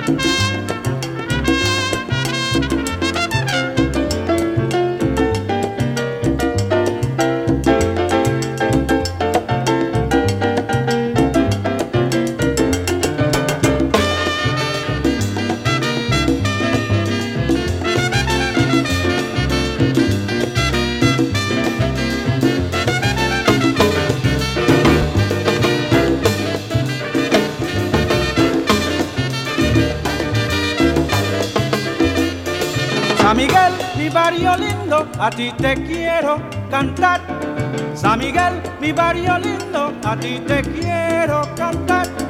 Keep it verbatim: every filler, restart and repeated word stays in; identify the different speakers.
Speaker 1: San Miguel, mi barrio lindo, a ti te quiero cantar. San Miguel, mi barrio lindo, a ti te quiero cantar.